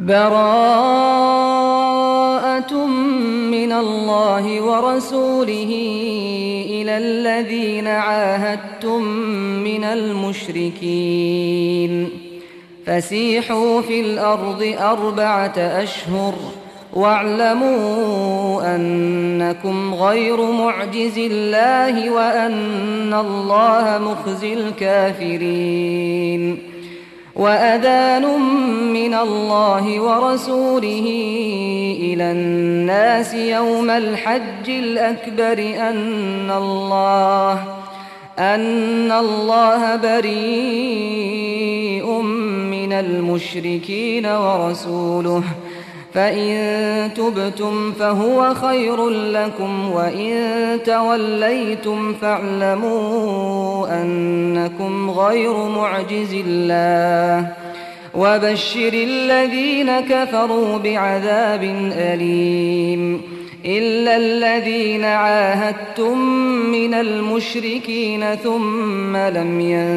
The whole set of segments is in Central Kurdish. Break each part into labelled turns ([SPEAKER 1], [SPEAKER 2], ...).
[SPEAKER 1] براءة من الله ورسوله إلى الذين عاهدتم من المشركين فسيحوا في الأرض 4 أشهر واعلموا أنكم غير معجز الله وأن الله مخزي الكافرين وأذان من الله ورسوله إلى الناس يوم الحج الأكبر أن الله بريء من المشركين ورسوله فإن تبتم فهو خير لكم وإن توليتم فاعلموا أنكم غير معجز الله وبشر الذين كفروا بعذاب أليم إلا الذين عاهدتم من المشركين ثم لم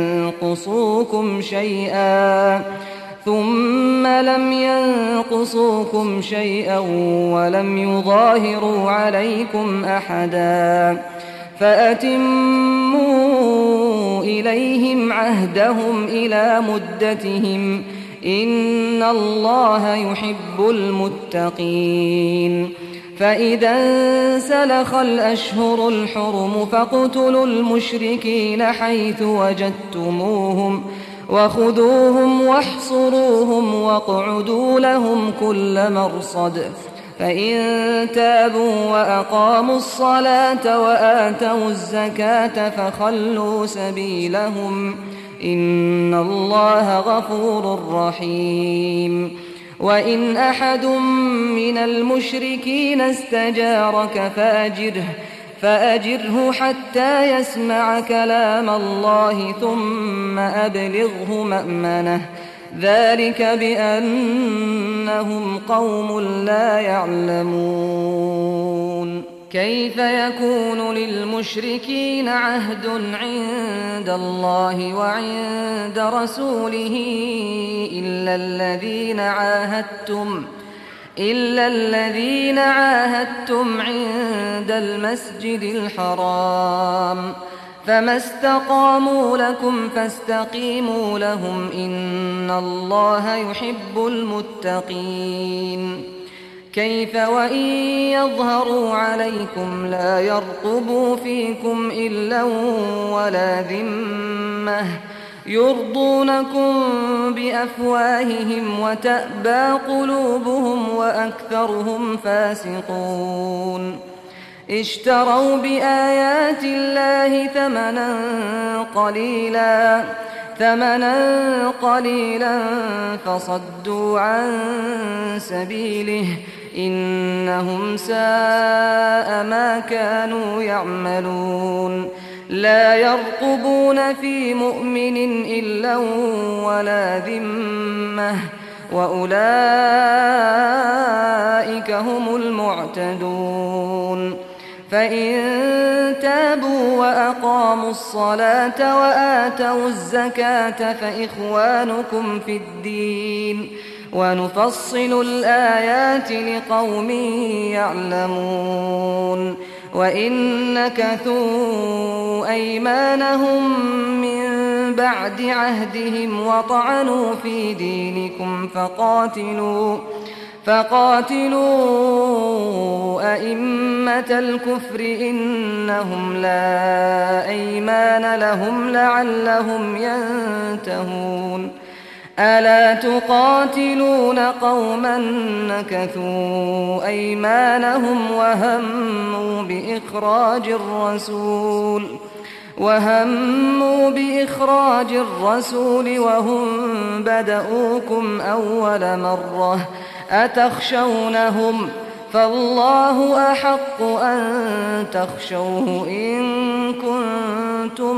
[SPEAKER 1] ينقصوكم شيئا ولم يظاهروا عليكم أحدا فأتموا إليهم عهدهم إلى مدتهم إن الله يحب المتقين فإذا انسلخ الأشهر الحرم فاقتلوا المشركين حيث وجدتموهم وخذوهم واحصروهم واقعدوا لهم كل مرصد فإن تابوا وأقاموا الصلاة وآتوا الزكاة فخلوا سبيلهم إن الله غفور رحيم وإن أحد من المشركين استجارك فأجره حتى يسمع كلام الله ثم أبلغه مأمنه ذلك بأنهم قوم لا يعلمون كيف يكون للمشركين عهد عند الله وعند رسوله إلا الذين عاهدتم عند المسجد الحرام فما استقاموا لكم فاستقيموا لهم إن الله يحب المتقين كيف وإن يظهروا عليكم لا يرقبوا فيكم إلا ولا ذمة يرضونكم بأفواههم وتأبى قلوبهم وأكثرهم فاسقون اشتروا بآيات الله ثمنا قليلا فصدوا عن سبيله إنهم ساء ما كانوا يعملون لا يرقبون في مؤمن إلا ولا ذمة وأولئك هم المعتدون فإن تابوا وأقاموا الصلاة وآتوا الزكاة فإخوانكم في الدين ونفصل الآيات لقوم يعلمون وإن نكثوا أيمانهم من بعد عهدهم وطعنوا في دينكم فقاتلوا أئمة الكفر إنهم لا أيمان لهم لعلهم ينتهون ألا تقاتلون قوما نكثوا أيمانهم وهموا بإخراج الرسول وهم بدؤوكم أول مرة أتخشونهم فالله أحق أن تخشوه إن كنتم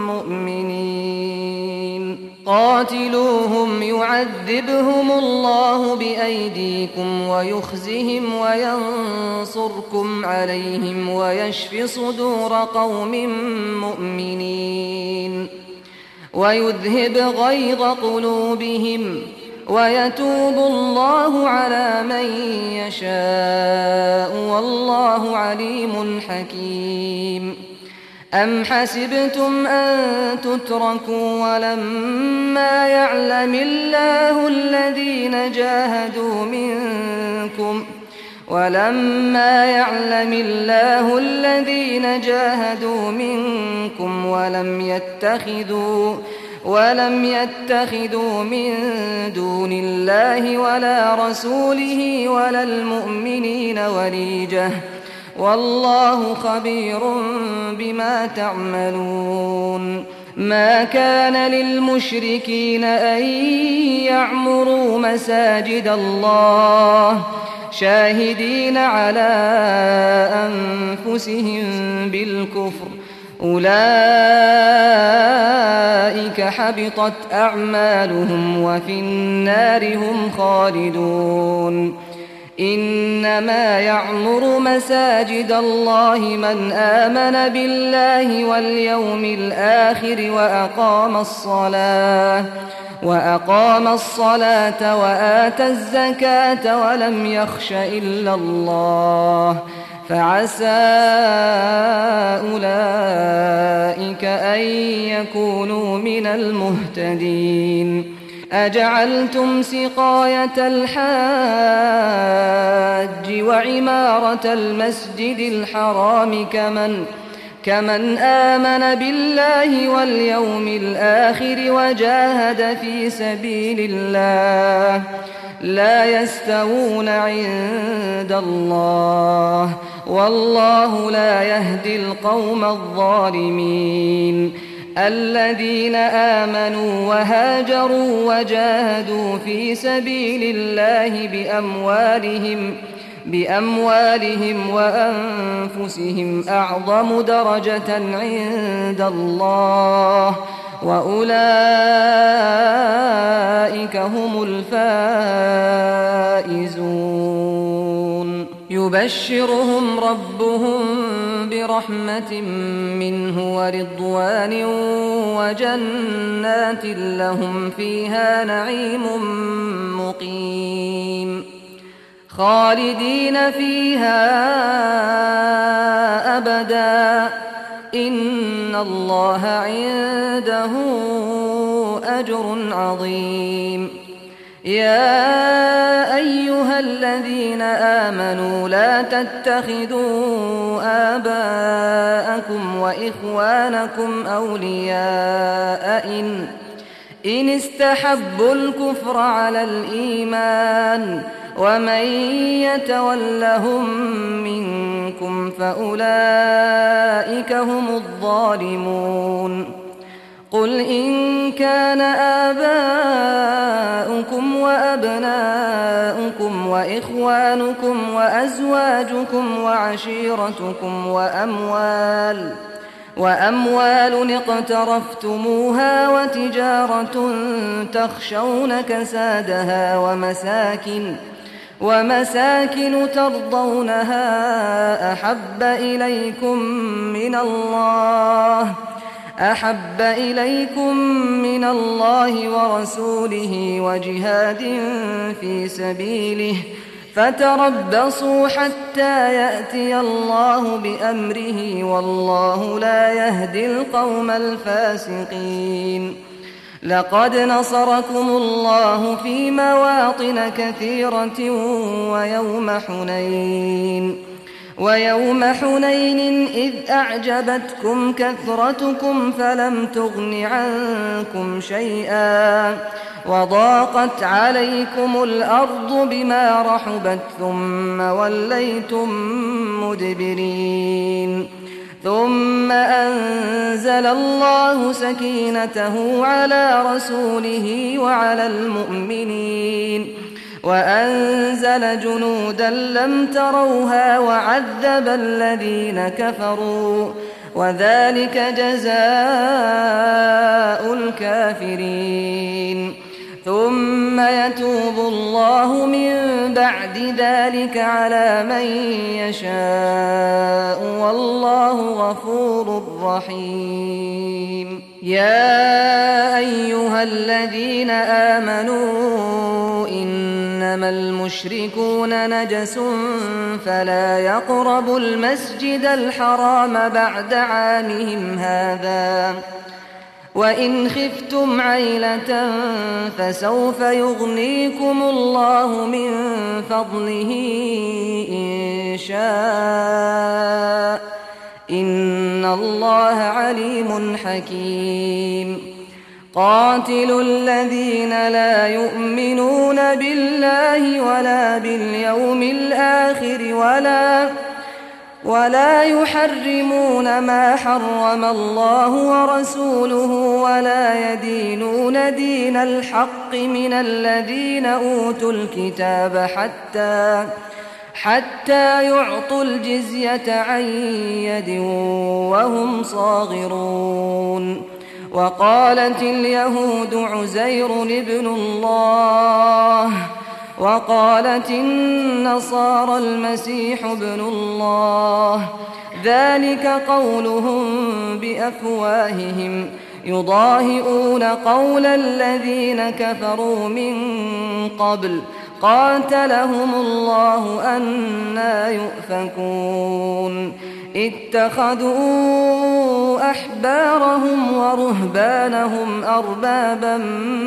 [SPEAKER 1] مؤمنين قاتلوهم يعذبهم الله بأيديكم ويخزهم وينصركم عليهم ويشف صدور قوم مؤمنين ويذهب غيظ قلوبهم ويتوب الله يشاء والله عليم حكيم. أم حسبتم أن تتركوا ولما يعلم الله الذين جاهدوا منكم ولم يتخذوا من دون الله ولا رسوله ولا المؤمنين وليجة والله خبير بما تعملون. ما كان للمشركين أن يعمروا مساجد الله شاهدين على أنفسهم بالكفر أولئك حبطت أعمالهم وفي النار هم خالدون. إنما يعمر مساجد الله من آمن بالله واليوم الآخر وأقام الصلاة وآتى الزكاة ولم يخش إلا الله فعسى أولئك أن يكونوا من المهتدين. أجعلتم سقاية الحاج وعمارة المسجد الحرام كمن آمن بالله واليوم الآخر وجاهد في سبيل الله لا يستوون عند الله والله لا يهدي القوم الظالمين. الذين آمنوا وهاجروا وجاهدوا في سبيل الله بأموالهم وأنفسهم أعظم درجة عند الله وأولئك هم الفائزون. يبشرهم ربهم برحمة منه ورضوان وجنات لهم فيها نعيم مقيم خالدين فيها أبدا إن الله عنده أجر عظيم. يا أيها الذين آمنوا لا تتخذوا آباءكم وإخوانكم أولياء إن استحبوا الكفر على الإيمان ومن يتولهم منكم فأولئك هم الظالمون. قل إن كان آباؤكم وأبناؤكم وإخوانكم وأزواجكم وعشيرتكم وأموال اقترفتموها وتجارة تخشون كسادها ومساكن ترضونها أحب إليكم من الله ورسوله وجهاد في سبيله فتربصوا حتى يأتي الله بأمره والله لا يهدي القوم الفاسقين. لقد نصركم الله في مواطن كثيرة ويوم حنين إذ أعجبتكم كثرتكم فلم تغن عنكم شيئا وضاقت عليكم الأرض بما رحبت ثم وليتم مدبرين. ثم أنزل الله سكينته على رسوله وعلى المؤمنين وأنزل جنودا لم تروها وعذب الذين كفروا وذلك جزاء الكافرين. ثم يتوب الله من بعد ذلك على من يشاء والله غفور رحيم. يا أيها الذين آمنوا إن إنما المشركون نجس فلا يقربوا المسجد الحرام بعد عامهم هذا وإن خفتم عيلة فسوف يغنيكم الله من فضله إن شاء إن الله عليم حكيم قاتلوا الذين لا يؤمنون بالله ولا باليوم الآخر ولا يحرمون ما حرم الله ورسوله ولا يدينون دين الحق من الذين أوتوا الكتاب حتى يعطوا الجزية عن يد وهم صاغرون وقالت اليهود عزير ابن الله وقالت النصارى المسيح ابن الله ذلك قولهم بأفواههم يضاهئون قول الذين كفروا من قبل قاتلهم الله أنى يؤفكون اتخذوا أحبارهم ورهبانهم أربابا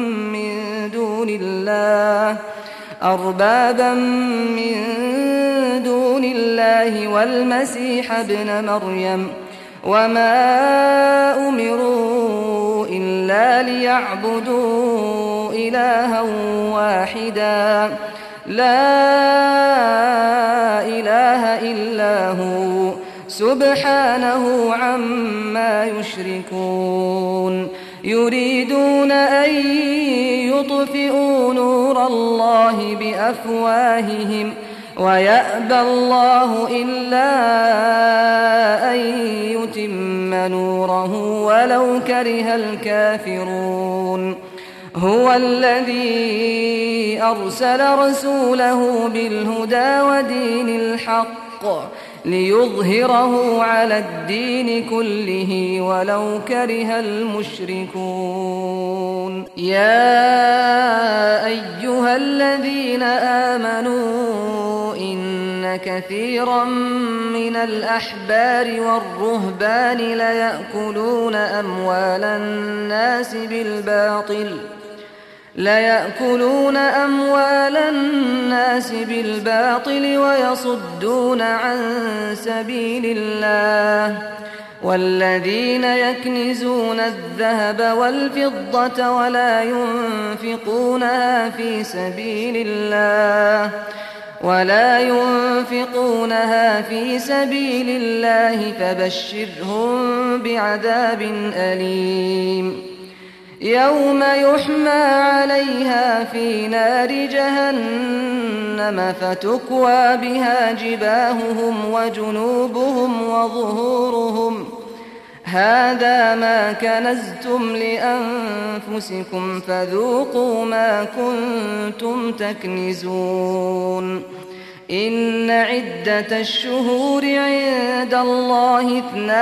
[SPEAKER 1] من دون الله والمسيح ابن مريم وما أمروا إلا ليعبدوا إلها واحدا لا إله إلا هو سبحانه عما يشركون يريدون أن يطفئوا نور الله بأفواههم ويأبى الله إلا أن يتم نوره ولو كره الكافرون هو الذي أرسل رسوله بالهدى ودين الحق ليظهره على الدين كله ولو كره المشركون يا أيها الذين آمنوا إن كثيرا من الأحبار والرهبان ليأكلون أموال الناس بالباطل ويصدون عن سبيل الله والذين يكنزون الذهب والفضة ولا ينفقونها في سبيل الله فبشرهم بعذاب أليم يوم يحمى عليها في نار جهنم فتكوى بها جباههم وجنوبهم وظهورهم هذا ما كنزتم لأنفسكم فذوقوا ما كنتم تكنزون إن عدة الشهور عند الله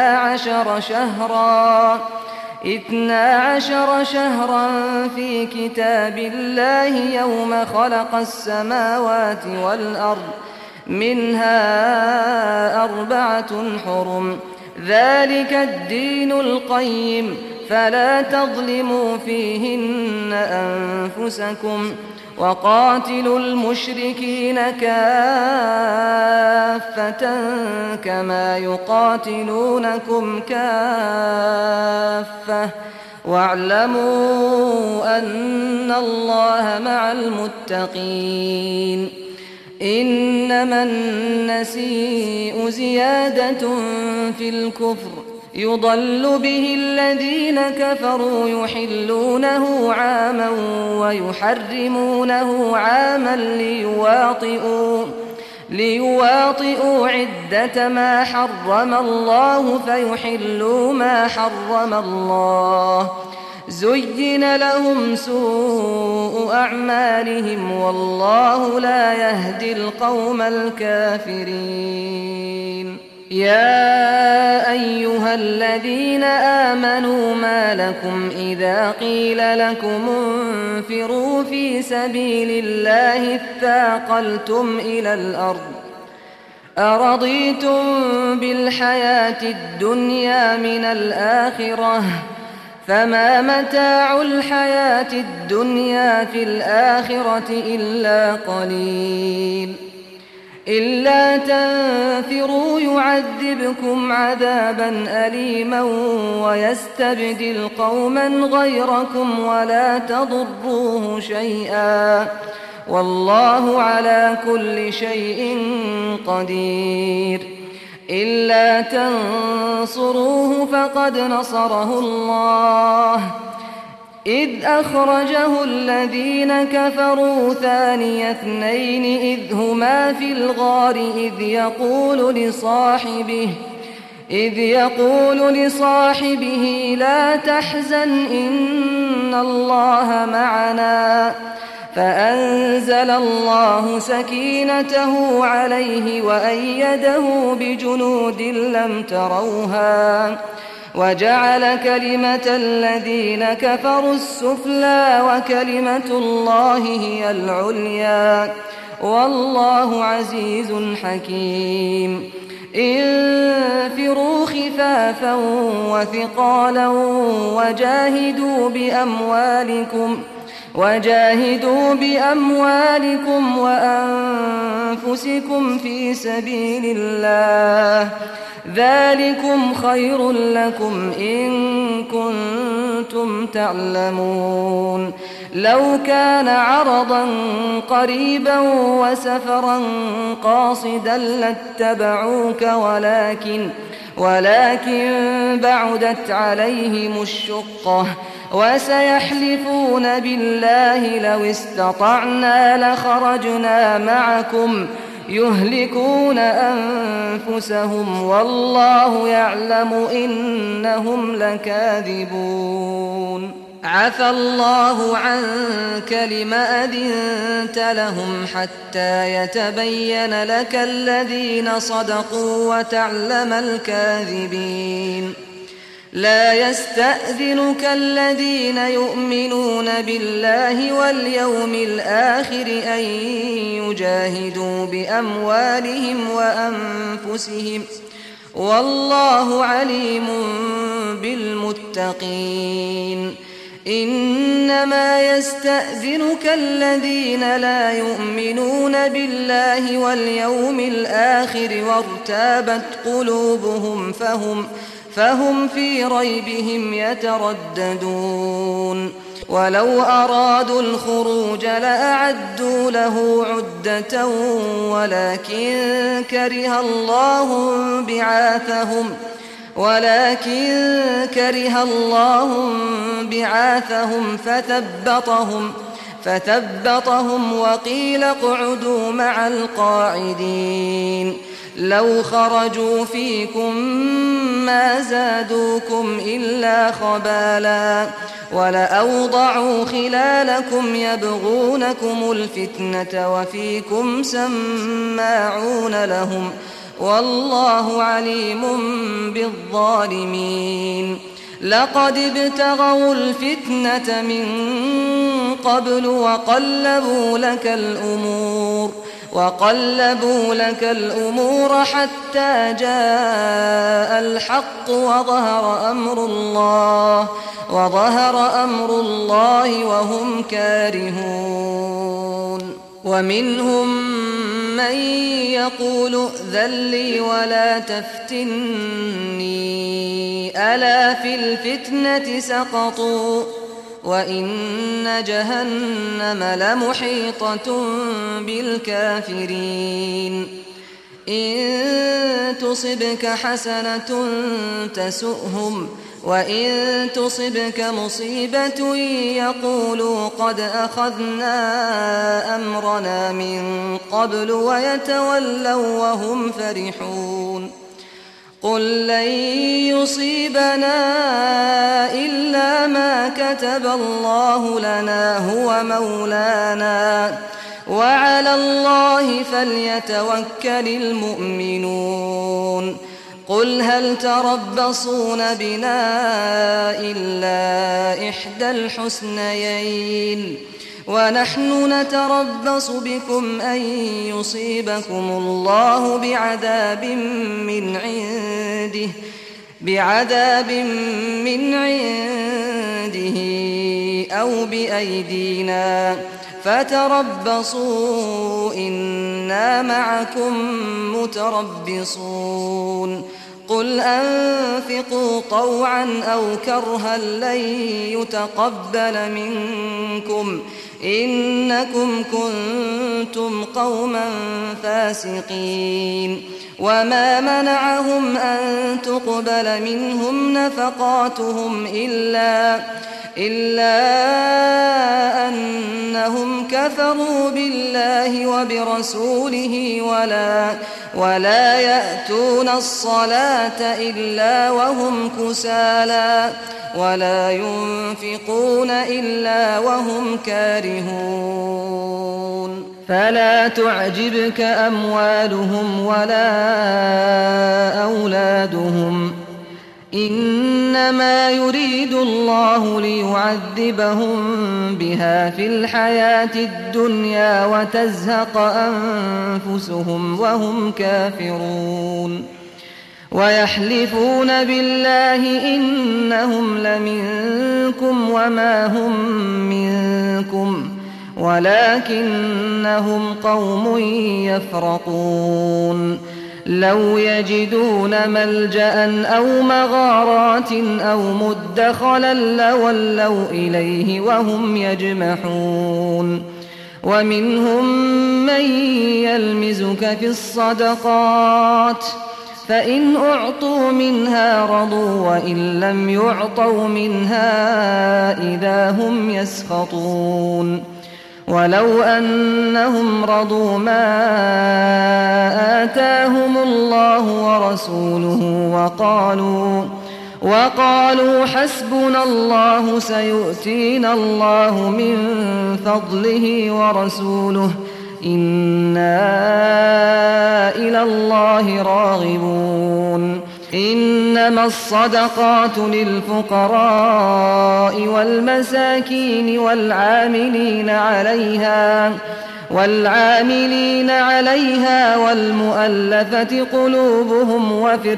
[SPEAKER 1] 12 شهرا في كتاب الله يوم خلق السماوات والأرض منها 4 حرم ذلك الدين القيم فلا تظلموا فيهن أنفسكم وقاتلوا المشركين كافة كما يقاتلونكم كافة واعلموا أن الله مع المتقين إنما النسيء زيادة في الكفر يضل به الذين كفروا يحلونه عاما ويحرمونه عاما ليواطئوا عدة ما حرم الله فيحلوا ما حرم الله زين لهم سوء أعمالهم والله لا يهدي القوم الكافرين يا أيها الذين آمنوا ما لكم إذا قيل لكم انفروا في سبيل الله اثاقلتم إلى الأرض أرضيتم بالحياة الدنيا من الآخرة فما متاع الحياة الدنيا في الآخرة إلا قليل إلا تنفروا يعذبكم عذابا أليما ويستبدل قوما غيركم ولا تضروه شيئا والله على كل شيء قدير إلا تنصروه فقد نصره الله إذ أخرجه الذين كفروا ثاني اثنين إذ هما في الغار إذ يقول لصاحبه لا تحزن إن الله معنا فأنزل الله سكينته عليه وأيده بجنود لم تروها وجعل كلمة الذين كفروا السفلى وكلمة الله هي العليا والله عزيز حكيم انفروا خفافا وثقالا وجاهدوا بأموالكم وأنفسكم في سبيل الله ذلكم خير لكم إن كنتم تعلمون لو كان عرضا قريبا وسفرا قاصدا لاتبعوك ولكن بعدت عليهم الشقة وسيحلفون بالله لو استطعنا لخرجنا معكم يهلكون أنفسهم والله يعلم إنهم لكاذبون عفى الله عنك لما أذنت لهم حتى يتبين لك الذين صدقوا وتعلم الكاذبين لا يستأذنك الذين يؤمنون بالله واليوم الآخر أن يجاهدوا بأموالهم وأنفسهم والله عليم بالمتقين إنما يستأذنك الذين لا يؤمنون بالله واليوم الآخر وارتابت قلوبهم فهم في ريبهم يترددون ولو أرادوا الخروج لأعدوا له عدة ولكن كره الله بعاثهم فثبطهم وقيل اقعدوا مع القاعدين لو خرجوا فيكم ما زادوكم إلا خبالا ولأوضعوا خلالكم يبغونكم الفتنة وفيكم سماعون لهم والله عليم بالظالمين لقد ابتغوا الفتنة من قبل وقلبوا لك الأمور حتى جاء الحق وظهر أمر الله وهم كارهون ومنهم من يقول ائذن لي ولا تفتني ألا في الفتنة سقطوا وإن جهنم لمحيطة بالكافرين إن تصبك حسنة تسؤهم وإن تصبك مصيبة يقولوا قد أخذنا أمرنا من قبل ويتولوا وهم فرحون قل لن يصيبنا إلا ما كتب الله لنا هو مولانا وعلى الله فليتوكل المؤمنون قل هل تربصون بنا إلا إحدى الحسنيين ونحن نتربص بكم أن يصيبكم الله بعذاب من عنده أو بأيدينا فتربصوا إنا معكم متربصون قل أنفقوا طوعا أو كرها لن يتقبل منكم إنكم كنتم قوما فاسقين وما منعهم أن تقبل منهم نفقاتهم إلا أنهم كفروا بالله وبرسوله ولا يأتون الصلاة إلا وهم كسالى ولا ينفقون إلا وهم كارهون فلا تعجبك أموالهم ولا أولادهم إنما يريد الله ليعذبهم بها في الحياة الدنيا وتزهق أنفسهم وهم كافرون ويحلفون بالله إنهم لمنكم وما هم منكم ولكنهم قوم يفرقون لو يجدون ملجأ أو مغارات أو مدخلا لولوا إليه وهم يجمحون ومنهم من يلمزك في الصدقات فإن أعطوا منها رضوا وإن لم يعطوا منها إذا هم يسخطون ولو أنهم رضوا ما آتاهم الله ورسوله وقالوا حسبنا الله سيؤتينا الله من فضله ورسوله إنا إلى الله راغبون إنما الصدقات للفقراء والمساكين والعاملين عليها والمؤلفة قلوبهم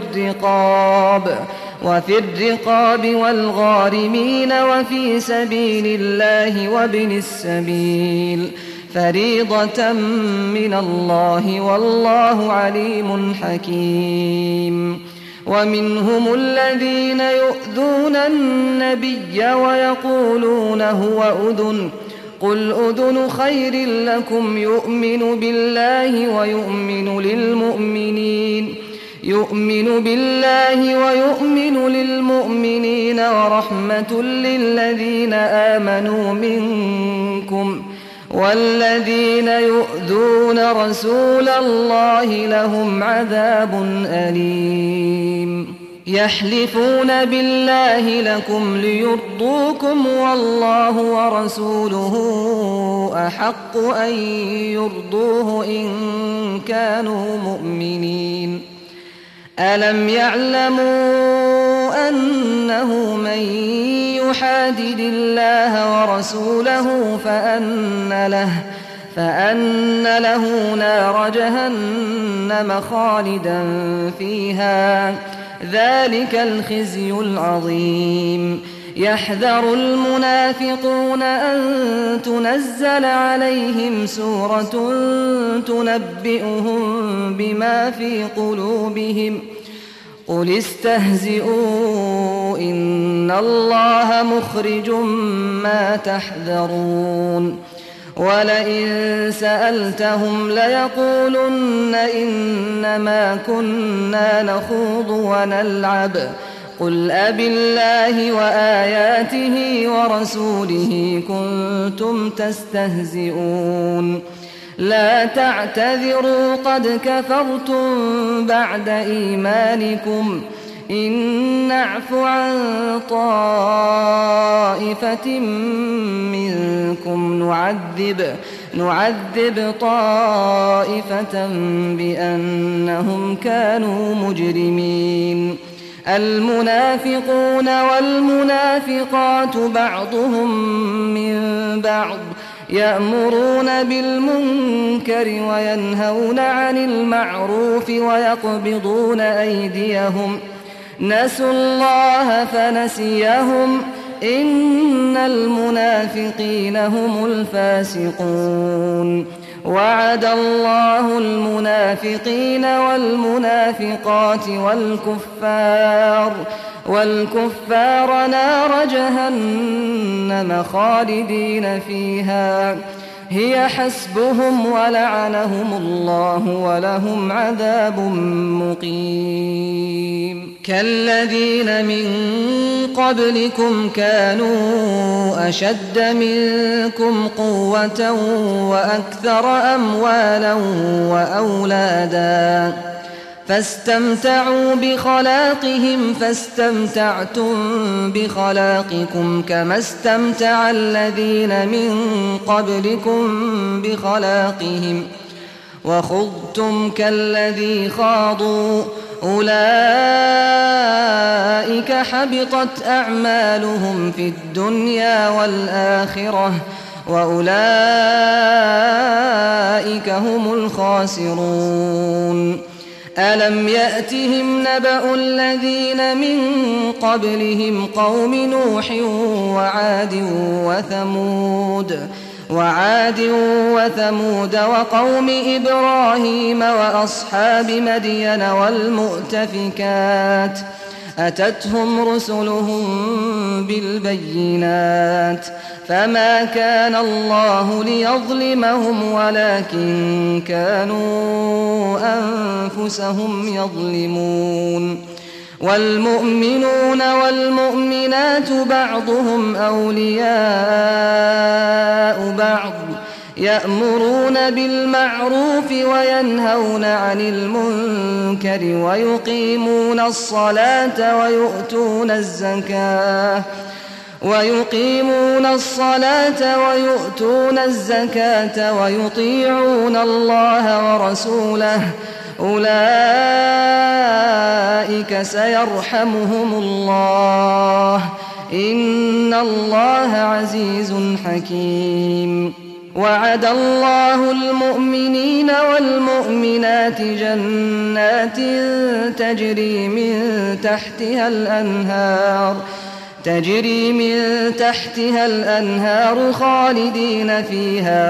[SPEAKER 1] وفي الرقاب والغارمين وفي سبيل الله وابن السبيل فريضة من الله والله عليم حكيم ومنهم الذين يؤذون النبي ويقولون هو أذن قل أذن خير لكم يؤمن بالله ويؤمن للمؤمنين ورحمة للذين آمنوا منكم والذين يؤذون رسول الله لهم عذاب أليم يحلفون بالله لكم ليرضوكم والله ورسوله أحق أن يرضوه إن كانوا مؤمنين ألم يعلموا أنه من يحادد الله ورسوله فأن له نار جهنم خالدا فيها ذلك الخزي العظيم يحذر المنافقون أن تنزل عليهم سورة تنبئهم بما في قلوبهم قل استهزئوا إن الله مخرج ما تحذرون ولئن سألتهم ليقولن إنما كنا نخوض ونلعب قل أبالله وآياته ورسوله كنتم تستهزئون لا تعتذروا قد كفرتم بعد إيمانكم إن نعف عن طائفة منكم نعذب طائفة بأنهم كانوا مجرمين المنافقون والمنافقات بعضهم من بعض يأمرون بالمنكر وينهون عن المعروف ويقبضون أيديهم نسوا الله فنسيهم إن المنافقين هم الفاسقون وعد الله المنافقين والمنافقات والكفار نار جهنم خالدين فيها هي حسبهم ولعنهم الله ولهم عذاب مقيم كالذين من قبلكم كانوا أشد منكم قوة وأكثر أموالا وأولادا فاستمتعوا بخلاقهم فاستمتعتم بخلاقكم كما استمتع الذين من قبلكم بخلاقهم وخضتم كالذي خاضوا أولئك حبطت أعمالهم في الدنيا والآخرة وأولئك هم الخاسرون ألم يأتهم نبأ الذين من قبلهم قوم نوح وعاد وثمود وقوم إبراهيم وأصحاب مدين والمؤتفكات أتتهم رسلهم بالبينات فما كان الله ليظلمهم ولكن كانوا أنفسهم يظلمون والمؤمنون والمؤمنات بعضهم أولياء بعض يأمرون بالمعروف وينهون عن المنكر ويقيمون الصلاة ويؤتون الزكاة ويطيعون الله ورسوله أولئك سيرحمهم الله إن الله عزيز حكيم وعد الله المؤمنين والمؤمنات جنات تجري من تحتها الأنهار خالدين فيها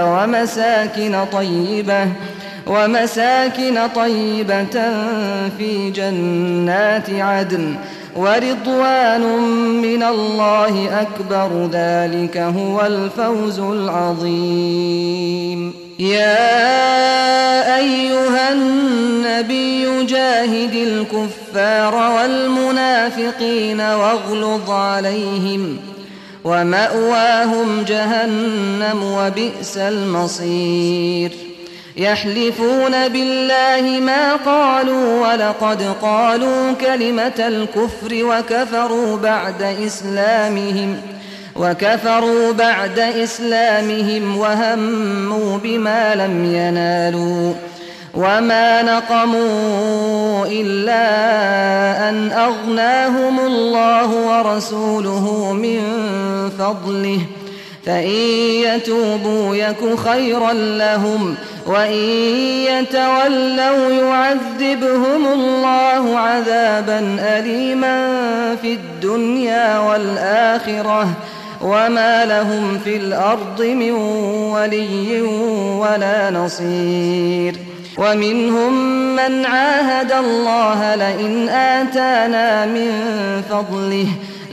[SPEAKER 1] ومساكن طيبة في جنات عدن ورضوان من الله أكبر ذلك هو الفوز العظيم يا أيها النبي جاهد الكفار والمنافقين واغلظ عليهم ومأواهم جهنم وبئس المصير يحلفون بالله ما قالوا ولقد قالوا كلمة الكفر وكفروا بعد إسلامهم وهموا بما لم ينالوا وما نقموا إلا أن أغناهم الله ورسوله من فضله فإن يتوبوا يك خيرا لهم وإن يتولوا يعذبهم الله عذابا أليما في الدنيا والآخرة وما لهم في الأرض من ولي ولا نصير ومنهم من عاهد الله لئن آتانا من فضله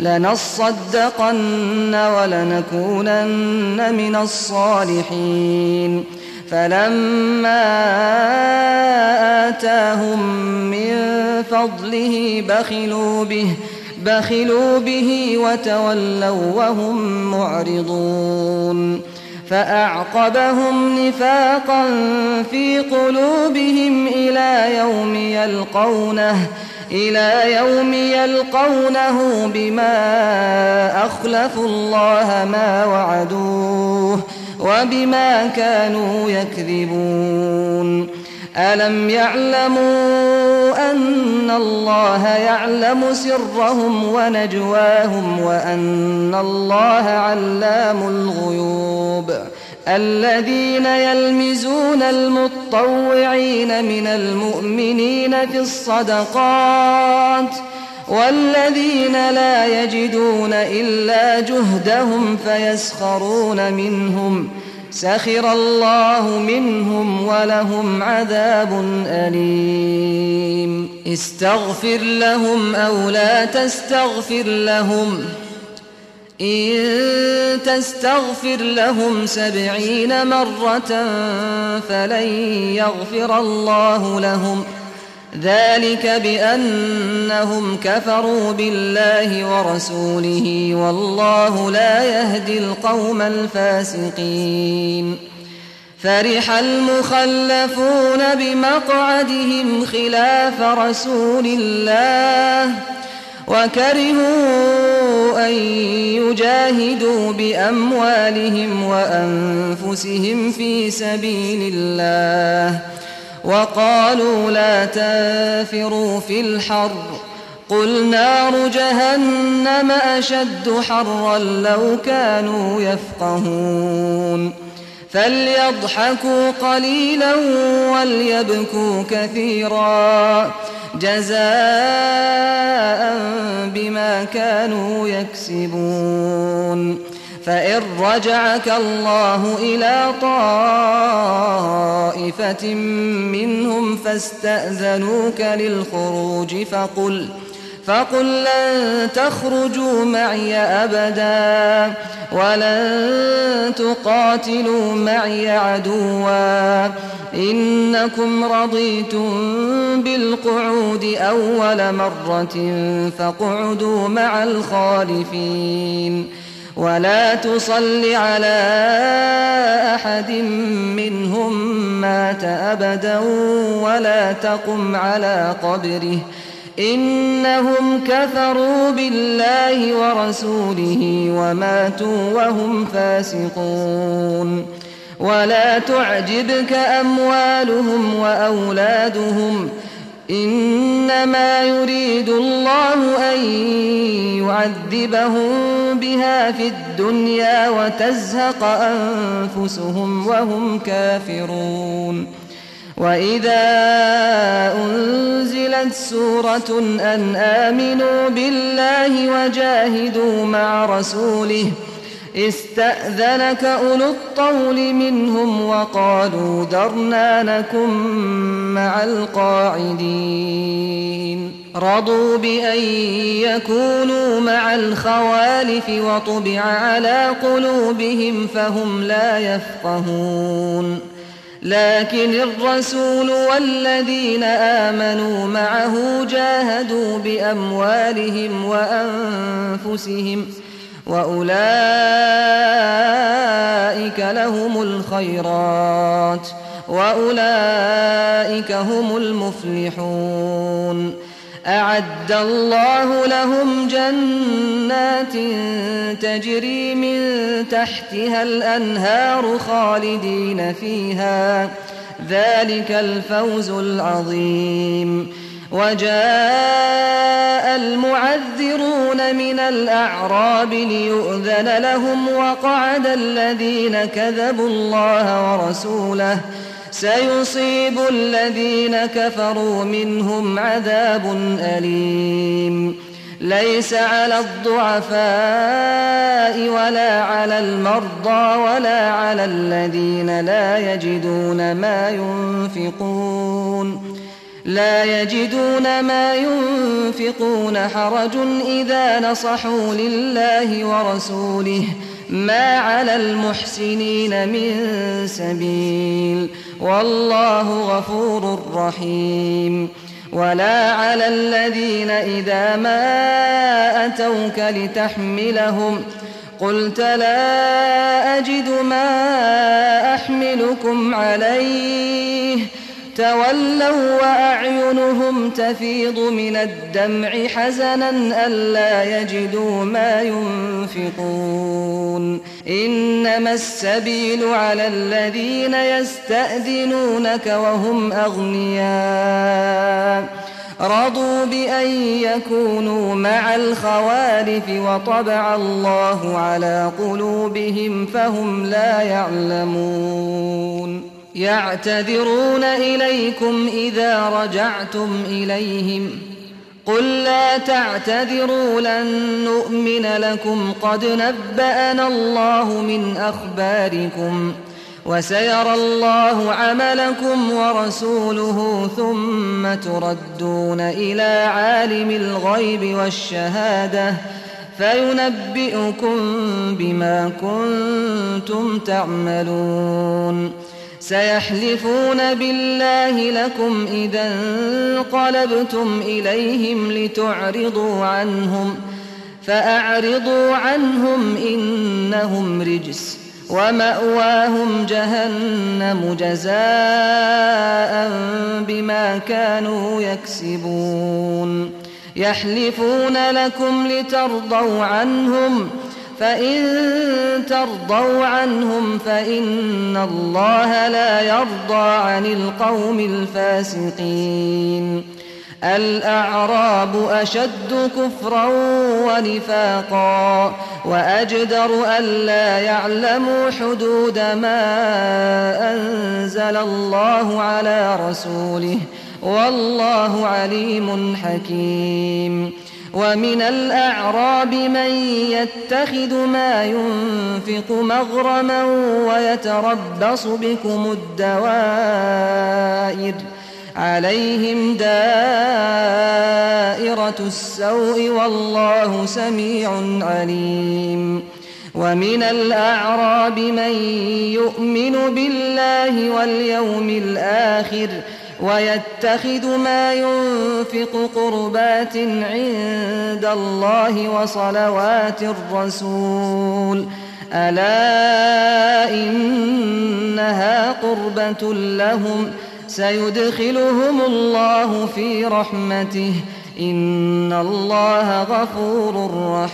[SPEAKER 1] لنصدقن ولنكونن من الصالحين فلما آتاهم من فضله بخلوا به وتولوا وهم معرضون فأعقبهم نفاقا في قلوبهم إلى يوم يلقونه إلى يوم يلقونه بما أخلفوا الله ما وعدوه وبما كانوا يكذبون ألم يعلموا أن الله يعلم سرهم ونجواهم وأن الله علام الغيوب الذين يلمزون المطوعين من المؤمنين في الصدقات والذين لا يجدون إلا جهدهم فيسخرون منهم سخر الله منهم ولهم عذاب أليم استغفر لهم أو لا تستغفر لهم إن تستغفر لهم 70 مرة فلن يغفر الله لهم ذلك بأنهم كفروا بالله ورسوله والله لا يهدي القوم الفاسقين فرح المخلفون بمقعدهم خلاف رسول الله وكرهوا أن يجاهدوا بأموالهم وأنفسهم في سبيل الله وقالوا لا تنفروا في الحر قل نار جهنم أشد حرا لو كانوا يفقهون فليضحكوا قليلا وليبكوا كثيرا جزاء بما كانوا يكسبون فإن رجعك الله إلى طائفة منهم فاستأذنوك للخروج فقل لن تخرجوا معي أبدا ولن تقاتلوا معي عدوا إنكم رضيتم بالقعود أول مرة فاقعدوا مع الخالفين ولا تصل على أحد منهم مات أبدا ولا تقم على قبره إنهم كفروا بالله ورسوله وماتوا وهم فاسقون ولا تعجبك أموالهم وأولادهم إنما يريد الله أن يعذبهم بها في الدنيا وتزهق أنفسهم وهم كافرون وإذا أنزلت سورة أن آمنوا بالله وجاهدوا مع رسوله استأذنك أولو الطول منهم وقالوا ذرنا نكن مع القاعدين رضوا بأن يكونوا مع الخوالف وطبع على قلوبهم فهم لا يفقهون لكن الرسول والذين آمنوا معه جاهدوا بأموالهم وأنفسهم وأولئك لهم الخيرات وأولئك هم المفلحون أعد الله لهم جنات تجري من تحتها الأنهار خالدين فيها ذلك الفوز العظيم وجاء المعذرون من الأعراب ليؤذن لهم وقعد الذين كذبوا الله ورسوله سيصيب الذين كفروا منهم عذاب أليم ليس على الضعفاء ولا على المرضى ولا على الذين لا يجدون ما ينفقون حرج إذا نصحوا لله ورسوله ما على المحسنين من سبيل والله غفور رحيم ولا على الذين إذا ما أتوك لتحملهم قلت لا أجد ما أحملكم عليه تولوا وأعينهم تفيض من الدمع حزنا ألا يجدوا ما ينفقون إنما السبيل على الذين يستأذنونك وهم أغنياء رضوا بأن يكونوا مع الخوالف وطبع الله على قلوبهم فهم لا يعلمون يعتذرون إليكم إذا رجعتم إليهم قل لا تعتذروا لن نؤمن لكم قد نبأنا الله من أخباركم وسيرى الله عملكم ورسوله ثم تردون إلى عالم الغيب والشهادة فينبئكم بما كنتم تعملون سيحلفون بالله لكم إذا انقلبتم إليهم لتعرضوا عنهم فأعرضوا عنهم إنهم رجس ومأواهم جهنم جزاء بما كانوا يكسبون يحلفون لكم لترضوا عنهم فإن ترضوا عنهم فإن الله لا يرضى عن القوم الفاسقين الأعراب أشد كفرا ونفاقا وأجدر ألا يعلموا حدود ما أنزل الله على رسوله والله عليم حكيم ومن الأعراب من يتخذ ما ينفق مغرما ويتربص بكم الدوائر عليهم دائرة السوء والله سميع عليم ومن الأعراب من يؤمن بالله واليوم الآخر ويتخذ ما ينفق قربات عند الله وصلوات الرسول ألا إنها قربة لهم سيدخلهم الله في رحمته إن الله غفور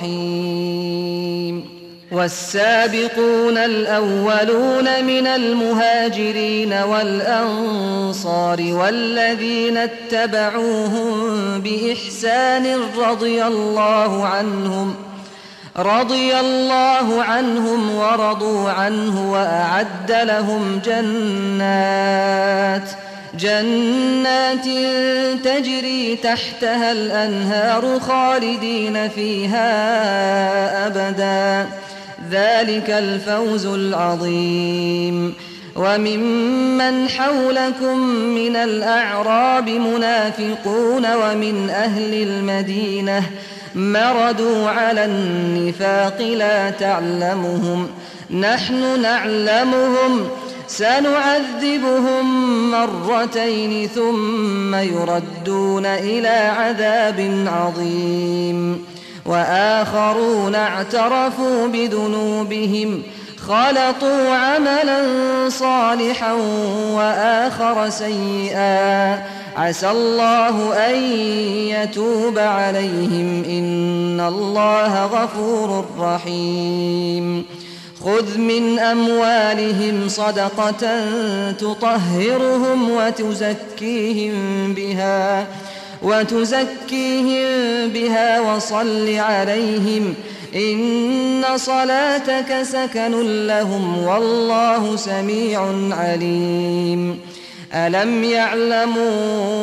[SPEAKER 1] رحيم والسابقون الأولون من المهاجرين والأنصار والذين اتبعوهم بإحسان رضي الله عنهم ورضوا عنه وأعد لهم جنات تجري تحتها الأنهار خالدين فيها أبدا ذلك الفوز العظيم وممن حولكم من الأعراب منافقون ومن أهل المدينة مردوا على النفاق لا تعلمهم نحن نعلمهم سنعذبهم مرتين ثم يردون إلى عذاب عظيم وآخرون اعترفوا بذنوبهم خلطوا عملا صالحا وآخر سيئا عسى الله أن يتوب عليهم إن الله غفور رحيم خذ من أموالهم صدقة تطهرهم وتزكيهم بها وصل عليهم إن صلاتك سكن لهم والله سميع عليم ألم يعلموا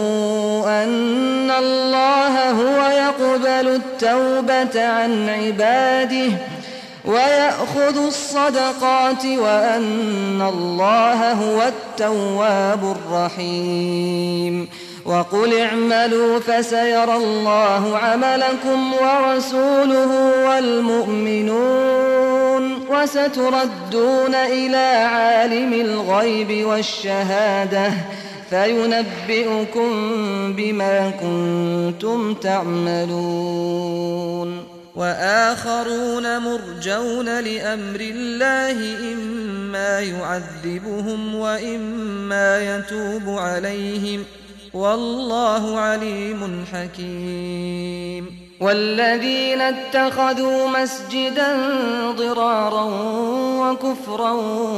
[SPEAKER 1] أن الله هو يقبل التوبة عن عباده ويأخذ الصدقات وأن الله هو التواب الرحيم وقل اعملوا فسيرى الله عملكم ورسوله والمؤمنون وستردون إلى عالم الغيب والشهادة فينبئكم بما كنتم تعملون
[SPEAKER 2] وآخرون مرجون لأمر الله إما يعذبهم وإما يتوب عليهم والله عليم حكيم.
[SPEAKER 1] والذين اتخذوا مسجدا ضرارا وكفرا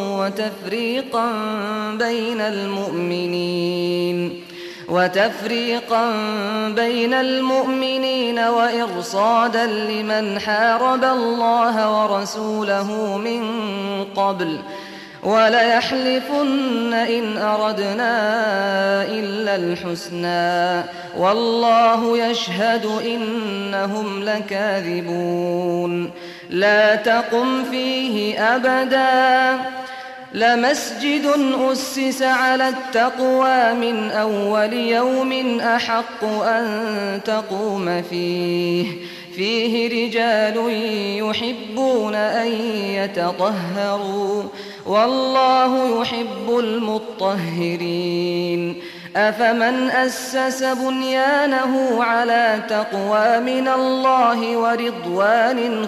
[SPEAKER 1] وتفريقا بين المؤمنين وإرصادا لمن حارب الله ورسوله من قبل وليحلفن إن أردنا إلا الحسنى والله يشهد إنهم لكاذبون. لا تقم فيه أبدا لمسجد أسس على التقوى من أول يوم أحق أن تقوم فيه رجال يحبون أن يتطهروا والله يحب المطهرين. أفمن أسس بنيانه على تقوى من الله ورضوان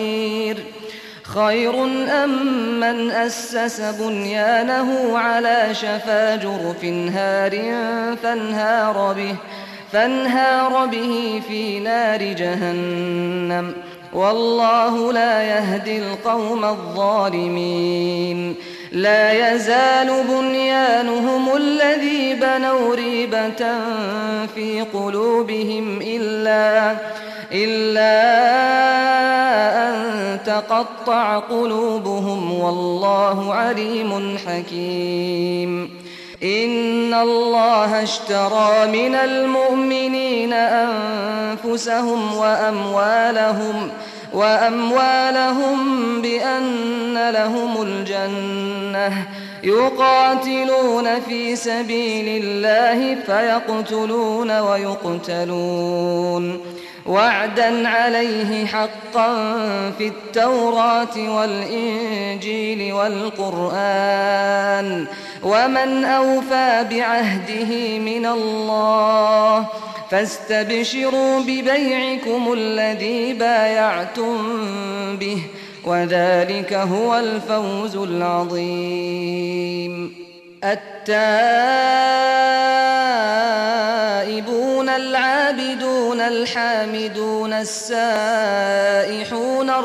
[SPEAKER 1] خير أم من أسس بنيانه على شفا جرف هار فانهار به في نار جهنم والله لا يهدي القوم الظالمين. لا يزال بنيانهم الذي بنوا ريبة في قلوبهم إلا أن تقطع قلوبهم والله عليم حكيم. إن الله اشترى من المؤمنين أنفسهم وأموالهم بأن لهم الجنة يقاتلون في سبيل الله فيقتلون ويقتلون وعدا عليه حقا في التوراة والإنجيل والقرآن ومن أوفى بعهده من الله فاستبشروا ببيعكم الذي بايعتم به وذلك هو الفوز العظيم. التائبون العابدون الحامدون السائحون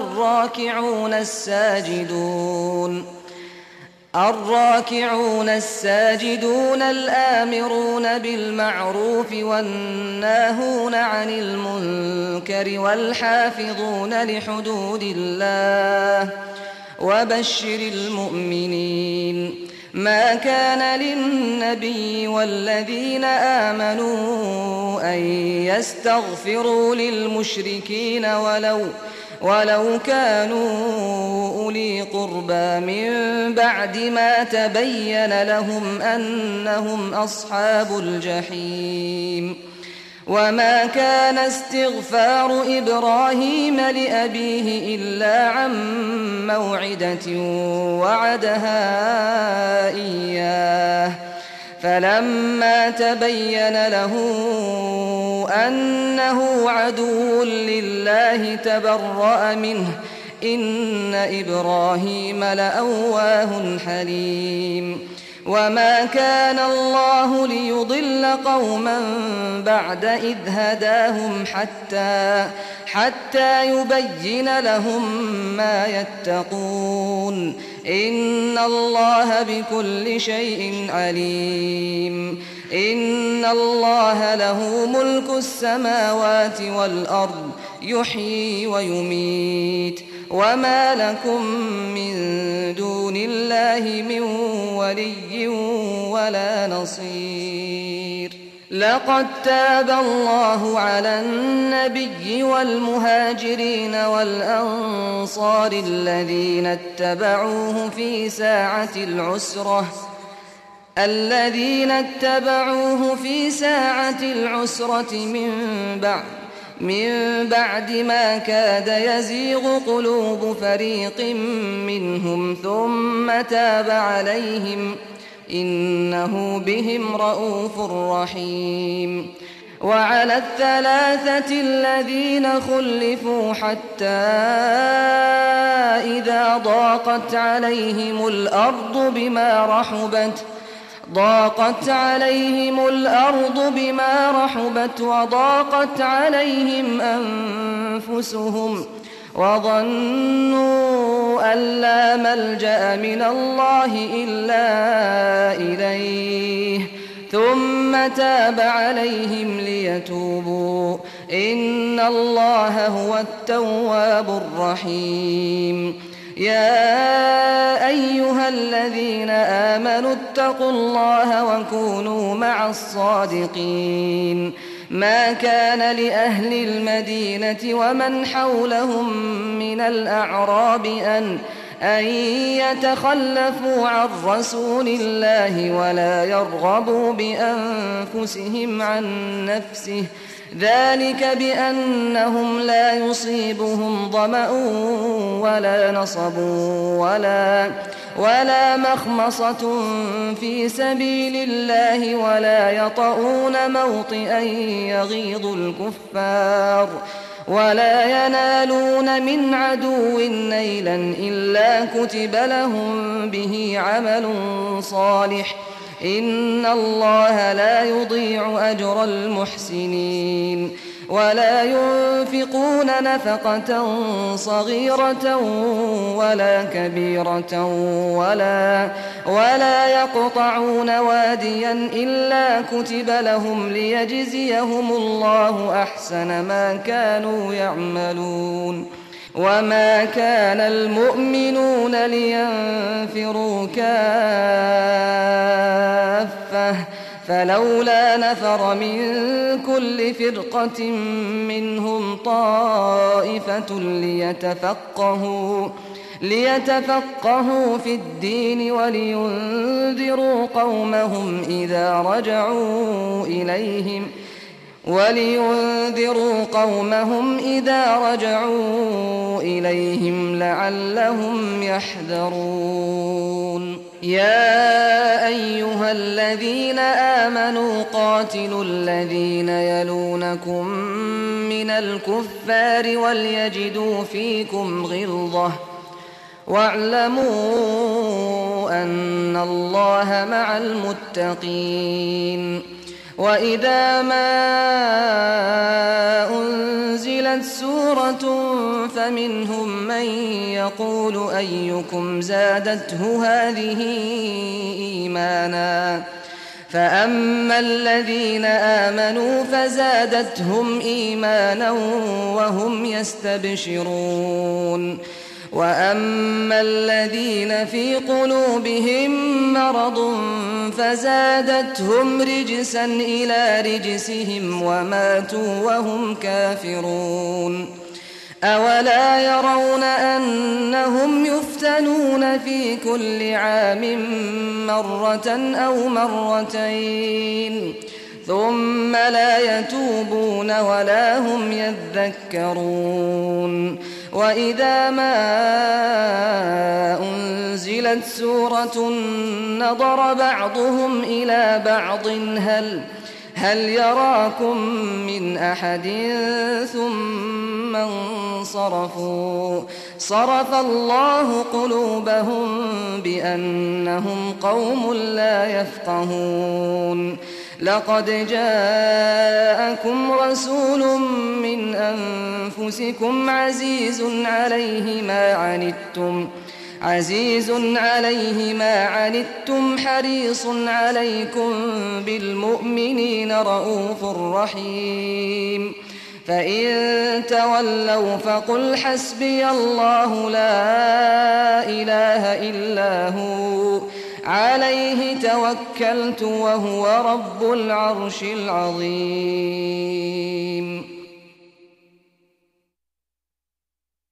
[SPEAKER 1] الراكعون الساجدون الآمرون بالمعروف والناهون عن المنكر والحافظون لحدود الله وبشر المؤمنين. ما كان للنبي والذين آمنوا أن يستغفروا للمشركين ولو كانوا أولي قربى من بعد ما تبين لهم أنهم أصحاب الجحيم. وما كان استغفار إبراهيم لأبيه إلا عن موعدة وعدها إياه فلما تبين له أنه عدو لله تبرأ منه إن إبراهيم لأواه حليم. وما كان الله ليضل قوما بعد إذ هداهم حتى يبين لهم ما يتقون إن الله بكل شيء عليم. إن الله له ملك السماوات والأرض يحيي ويميت وما لكم من دون الله من ولي ولا نصير. لقد تاب الله على النبي والمهاجرين والأنصار الذين اتبعوه في ساعة العسرة من بعد ما كاد يزيغ قلوب فريق منهم ثم تاب عليهم إنه بهم رءوف رحيم. وعلى الثلاثة الذين خلفوا حتى إذا ضاقت عليهم الأرض بما رحبت وضاقت عليهم أنفسهم وظنوا أن لا ملجأ من الله إلا إليه ثم تاب عليهم ليتوبوا إن الله هو التواب الرحيم. يا أيها الذين آمنوا اتقوا الله وكونوا مع الصادقين. ما كان لأهل المدينة ومن حولهم من الأعراب أن يتخلفوا عن رسول الله ولا يرغبوا بأنفسهم عن نفسه ذلك بأنهم لا يصيبهم ظمأ ولا نصب ولا مخمصة في سبيل الله ولا يطؤون موطئا يغيظ الكفار ولا ينالون من عدو نيلا إلا كتب لهم به عمل صالح إن الله لا يضيع أجر المحسنين. ولا ينفقون نفقة صغيرة ولا كبيرة ولا يقطعون واديا إلا كتب لهم ليجزيهم الله أحسن ما كانوا يعملون. وما كان المؤمنون لينفروا كافة فلولا نفر من كل فرقة منهم طائفة ليتفقهوا في الدين ولينذروا قومهم إذا رجعوا إليهم لعلهم يحذرون. يا أيها الذين آمنوا قاتلوا الذين يلونكم من الكفار وليجدوا فيكم غلظة واعلموا أن الله مع المتقين. وإذا ما أنزلت سورة فمنهم من يقول أيكم زادته هذه إيمانا فأما الذين آمنوا فزادتهم إيمانا وهم يستبشرون وأما الذين في قلوبهم مرض فزادتهم رجسا إلى رجسهم وماتوا وهم كافرون. أولا يرون أنهم يفتنون في كل عام مرة أو مرتين ثم لا يتوبون ولا هم يذكرون. وإذا ما أنزلت سورة نظر بعضهم إلى بعض هل يراكم من أحد ثم انصرفوا صرف الله قلوبهم بأنهم قوم لا يفقهون. لقد جاءكم رسول من أنفسكم عزيز عليه ما عنتم حريص عليكم بالمؤمنين رؤوف رحيم. فإن تولوا فقل حسبي الله لا إله إلا هو عليه توكلت وهو رب العرش العظيم.